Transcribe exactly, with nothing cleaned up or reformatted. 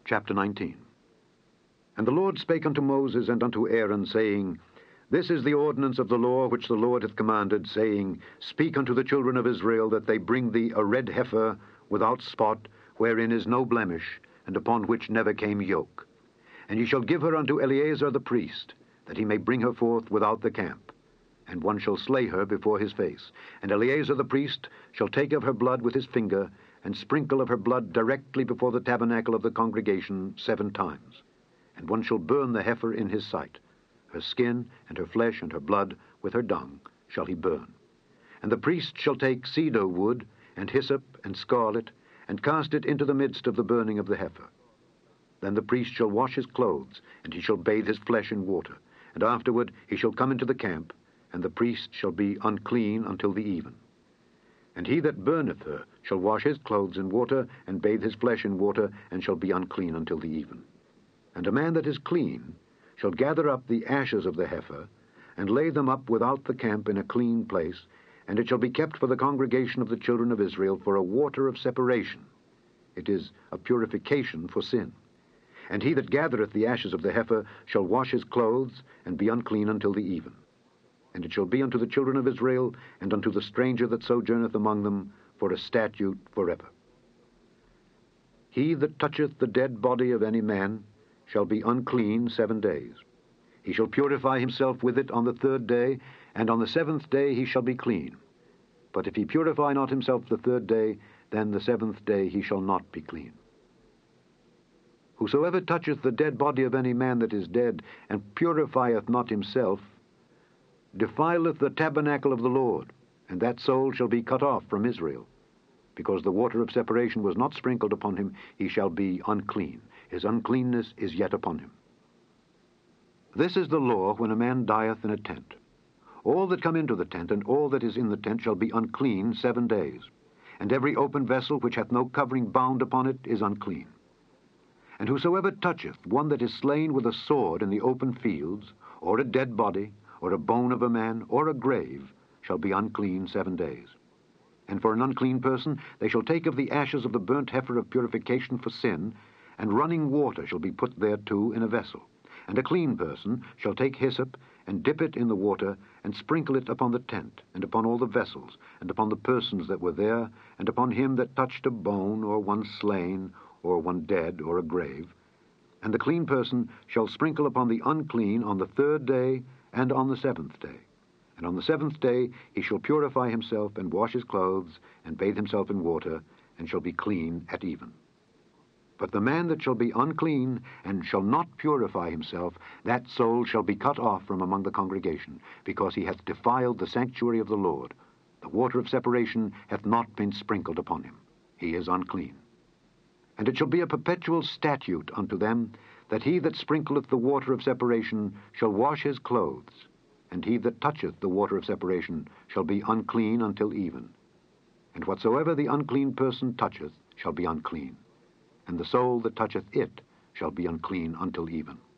Chapter nineteen. And the Lord spake unto Moses and unto Aaron, saying, This is the ordinance of the law which the Lord hath commanded, saying, Speak unto the children of Israel, that they bring thee a red heifer without spot, wherein is no blemish, and upon which never came yoke. And ye shall give her unto Eleazar the priest, that he may bring her forth without the camp. And one shall slay her before his face. And Eleazar the priest shall take of her blood with his finger, and sprinkle of her blood directly before the tabernacle of the congregation seven times. And one shall burn the heifer in his sight. Her skin, and her flesh, and her blood, with her dung, shall he burn. And the priest shall take cedar wood, and hyssop, and scarlet, and cast it into the midst of the burning of the heifer. Then the priest shall wash his clothes, and he shall bathe his flesh in water. And afterward he shall come into the camp, and the priest shall be unclean until the even. And he that burneth her shall wash his clothes in water, and bathe his flesh in water, and shall be unclean until the even. And a man that is clean shall gather up the ashes of the heifer, and lay them up without the camp in a clean place, and it shall be kept for the congregation of the children of Israel for a water of separation. It is a purification for sin. And he that gathereth the ashes of the heifer shall wash his clothes, and be unclean until the even. And it shall be unto the children of Israel, and unto the stranger that sojourneth among them, for a statute forever. He that toucheth the dead body of any man shall be unclean seven days. He shall purify himself with it on the third day, and on the seventh day he shall be clean. But if he purify not himself the third day, then the seventh day he shall not be clean. Whosoever toucheth the dead body of any man that is dead, and purifieth not himself, defileth the tabernacle of the Lord, and that soul shall be cut off from Israel. Because the water of separation was not sprinkled upon him, he shall be unclean. His uncleanness is yet upon him. This is the law when a man dieth in a tent. All that come into the tent, and all that is in the tent, shall be unclean seven days. And every open vessel which hath no covering bound upon it is unclean. And whosoever toucheth one that is slain with a sword in the open fields, or a dead body, or a bone of a man, or a grave, shall be unclean seven days. And for an unclean person they shall take of the ashes of the burnt heifer of purification for sin, and running water shall be put thereto in a vessel. And a clean person shall take hyssop, and dip it in the water, and sprinkle it upon the tent, and upon all the vessels, and upon the persons that were there, and upon him that touched a bone, or one slain, or one dead, or a grave. And the clean person shall sprinkle upon the unclean on the third day, and on the seventh day. And on the seventh day he shall purify himself, and wash his clothes, and bathe himself in water, and shall be clean at even. But the man that shall be unclean, and shall not purify himself, that soul shall be cut off from among the congregation, because he hath defiled the sanctuary of the Lord. The water of separation hath not been sprinkled upon him. He is unclean. And it shall be a perpetual statute unto them, that he that sprinkleth the water of separation shall wash his clothes, and he that toucheth the water of separation shall be unclean until even. And whatsoever the unclean person toucheth shall be unclean, and the soul that toucheth it shall be unclean until even.